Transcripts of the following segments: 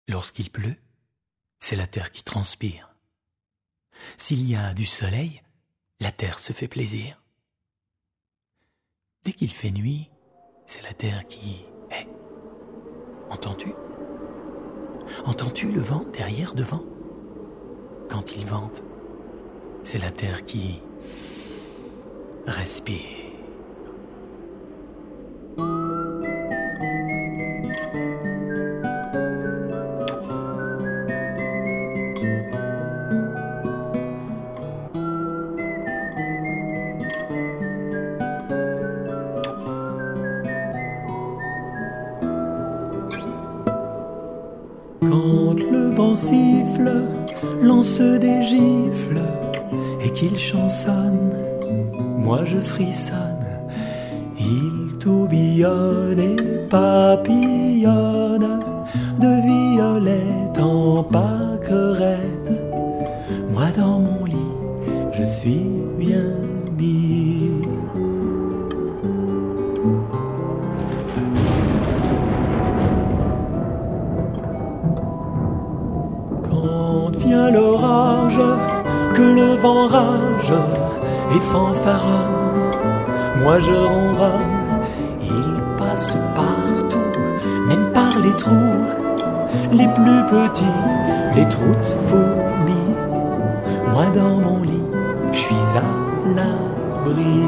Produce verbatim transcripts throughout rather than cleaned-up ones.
Lorsqu'il pleut, c'est la terre qui transpire. S'il y a du soleil, la terre se fait plaisir. Dès qu'il fait nuit, c'est la terre qui hait. Entends-tu ? Entends-tu le vent derrière devant ? Quand il vente, c'est la terre qui respire. Quand le vent siffle, lance des gifles et qu'il chansonne, moi je frissonne. Il tourbillonne et papillonne de violette en pâquerette. Moi dans mon lit, je suis bien mis. Quand vient l'orage, que le vent rage et fanfaronne, moi je ronronne, il passe partout, même par les trous, les plus petits, les trous de fourmis. Moi dans mon lit, je suis à l'abri.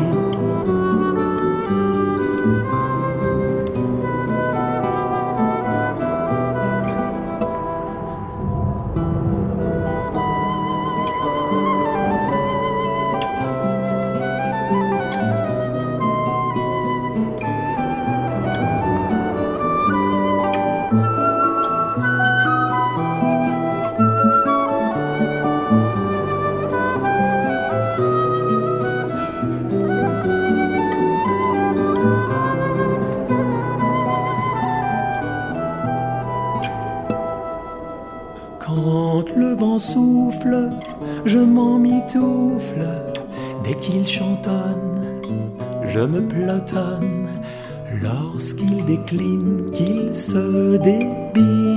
Quand le vent souffle, je m'en mitoufle. Dès qu'il chantonne, je me pelotonne. Lorsqu'il décline, qu'il se débite,